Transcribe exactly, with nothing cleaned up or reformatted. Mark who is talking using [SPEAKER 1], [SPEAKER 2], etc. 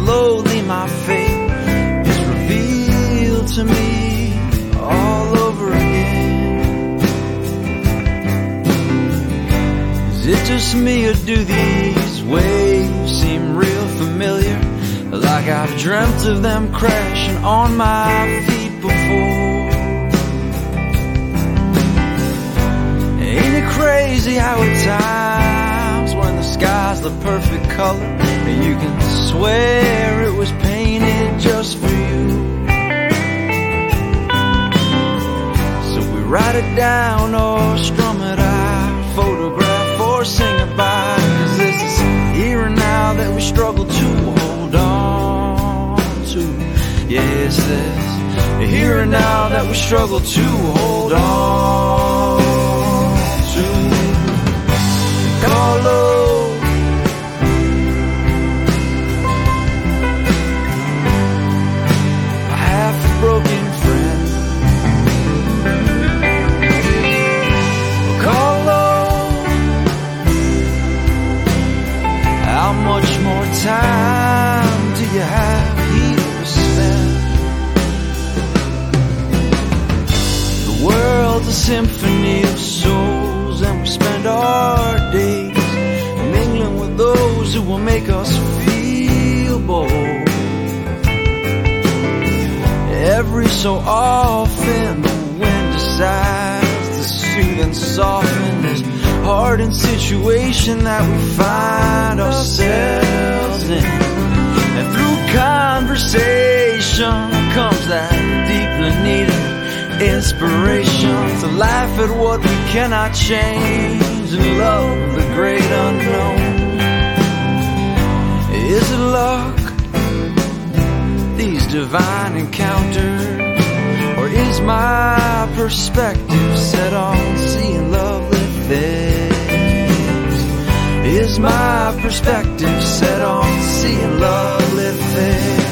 [SPEAKER 1] slowly my fate is revealed to me all over again. Is it just me, or do these waves seem real familiar? Like I've dreamt of them crashing on my feet before. Ain't it crazy how at times when the sky's the perfect color and you can swear it was painted just for you? So we write it down or strum it out, photograph or sing about it, 'cause this is here and now that we struggle to hold on to. Yes, this here and now that we struggle to hold on to. Call love a half-broken friend. Call love, how much more time do you have here to spend? The world's a symphony of souls, and we spend our days mingling with those who will make us feel bold. Every so often the wind decides to soothe and soften this hardened situation that we find ourselves in. And through conversation comes that deeply needed inspiration to laugh at what we cannot change and love the great unknown. Is it luck, these divine encounters, or is my perspective set on seeing lovely things? Is my perspective set on seeing lovely things?